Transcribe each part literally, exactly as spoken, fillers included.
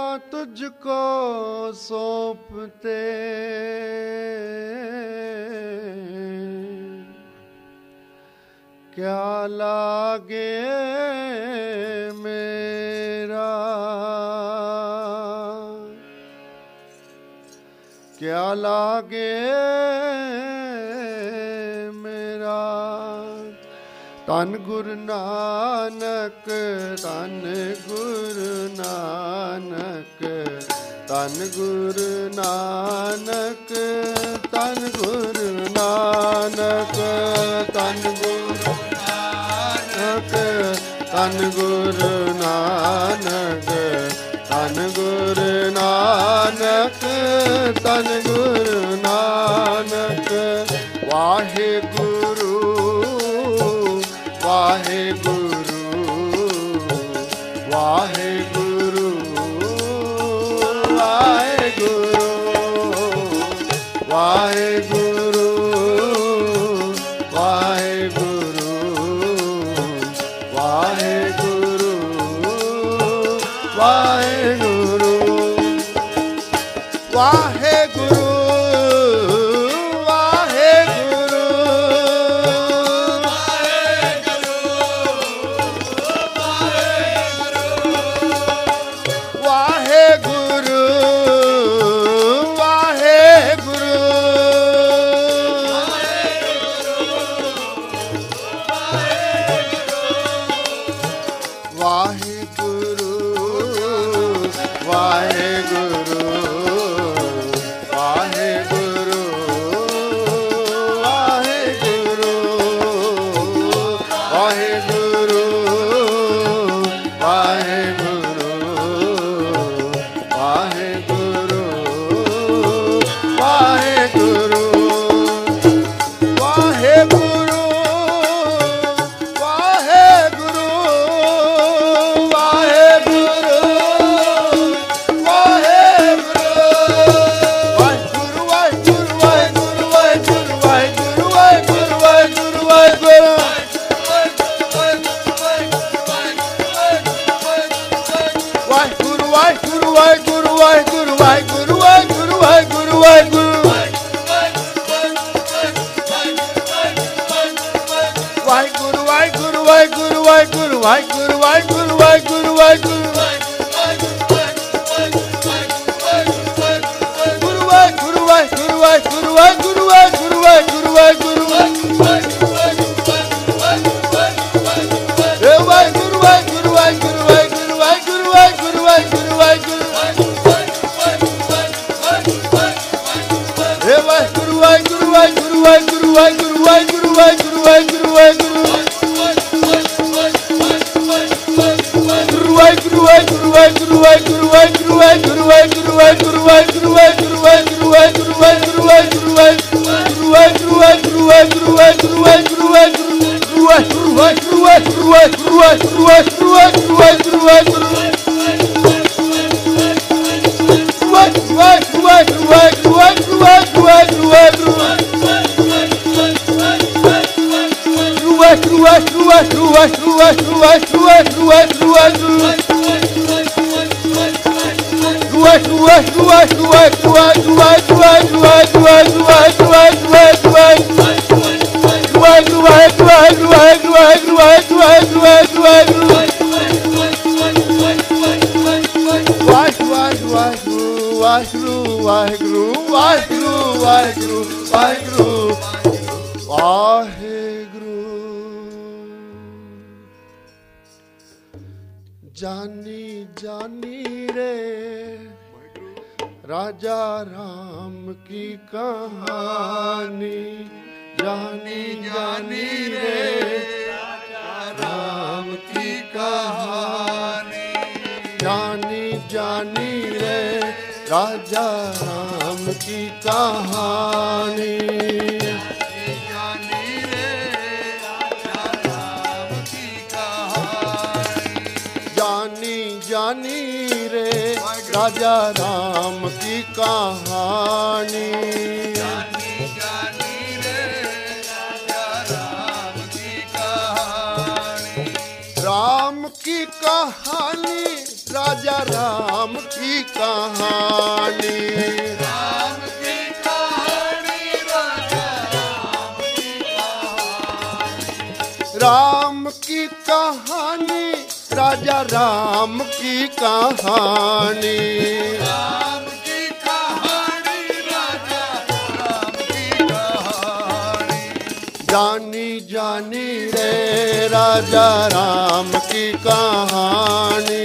तुझको सौंपते क्या लागे मेरा, क्या लागे मेरा। धन गुरु नानक, धन गुरु नानक, धन गुरु नानक, धन गुरु नानक, धन गुरु नानक, धन गुरु नानक, धन गुरु नानक, धन गुरु नानक। वाहे गुरु वाहे गुरु वाहे गुरु वाहे गुरु वाहे गुरु वाहे गुरु वाहे गुरु वाहे गुरु वाहे गुरु जानी जानी रे राजा राम की कहानी, जानी जानी रे राजा राम की कहानी, जानी जानी रे राजा राम की कहानी, जानी रे राजा राम की कहानी, जानी जानी रे राजा राम की कहानी, जानी जानी रे राजा राम की कहानी, राम की कहानी राजा राम की कहानी। राम की कहानी राजा राम की कहानी। राम की कहानी राजा राम की कहानी। राम की कहानी राजा राम की कहानी। जानी जानी रे राजा राम की कहानी।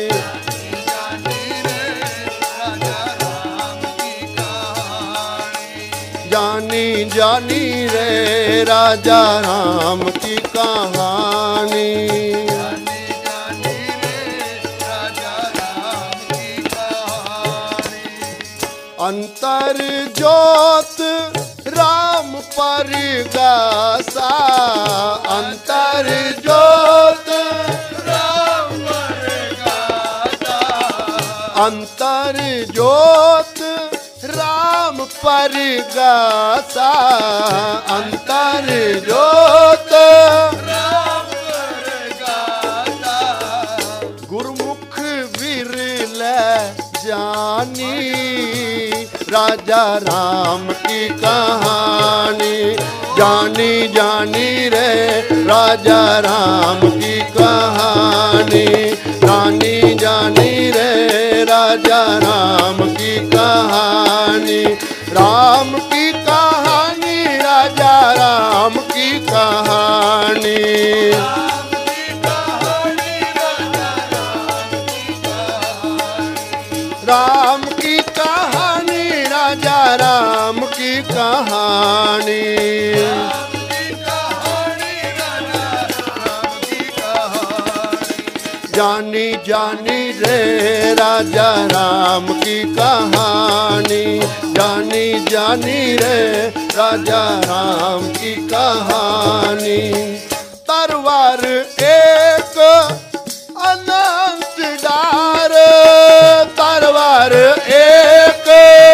जानी जानी रे राजा राम की कहानी। जानी जानी रे राजा राम की कहानी। अंतर ज्योत राम परिगासा। अंतर ज्योत राम परिगासा। अंतर ज्योत राम परिगासा। अंतर ज्योत राम परिगासा। गुरुमुख विरल जानी राजा राम की कहानी। जानी जानी रे राजा राम की कहानी। जानी जानी रे राजा राम की कहानी। राम की कहानी राजा राम की कहानी। राम की कहानी राजा राम की कहानी। राम की कहानी राजा राम की कहानी। राम की कहानी राजा राम की कहानी। जानी जानी रे राजा राम की कहानी। जानी जानी रे राजा राम की कहानी। तरवार एक अनंत डार। तरवार एक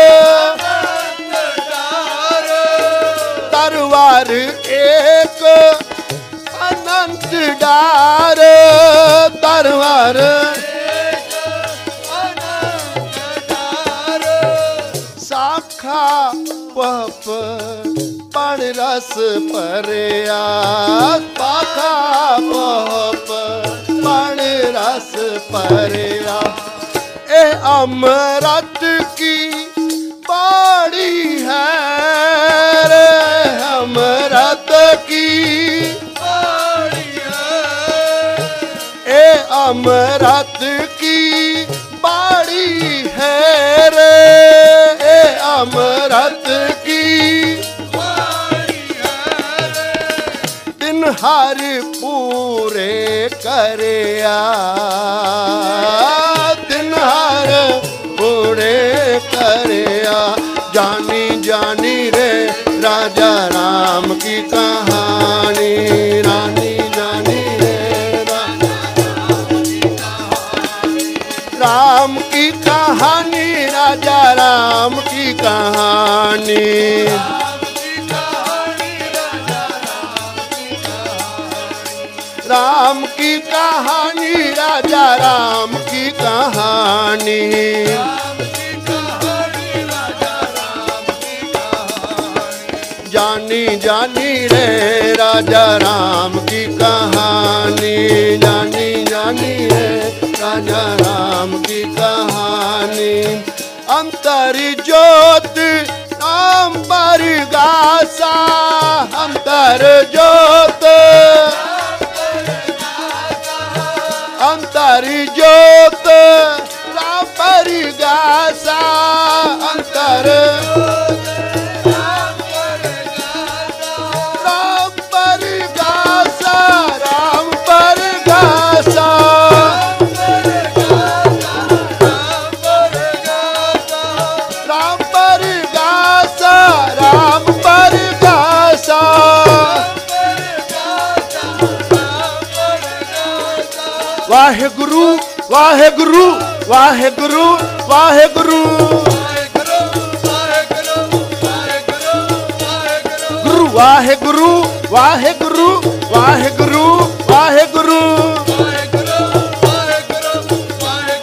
तरवार एक अनंत डार। तरवार शाखा पप पण रस परया। शाखा पप पण रस परया। ए अमृत की बाड़ी है रे। अमृत की ए अमृत की बाड़ी है रे। ए अमृत की दिन हर पूरे करया। दिन हर पूरे करया। जानी जानी रे राजा राम की कहानी। रानी जानी रे राम की कहानी राजा राम की कहानी। राम की कहानी राजा राम की कहानी। जानी जानी रे राजा राम की कहानी। जानी जानी रे राजा राम की कहानी। अंतर ज्योत राम परिगासा। अंतर ज्योत अंतर ज्योत राम परिगासा। अंतर राम परिगासा। राम परिगासा। राम परिगासा। राम परिगासा। वाहेगुरु वाहेगुरु वाहेगुरु वाहेगुरु। गुरु वाहेगुरु वाहेगुरु वाहेगुरु वाहेगुरु।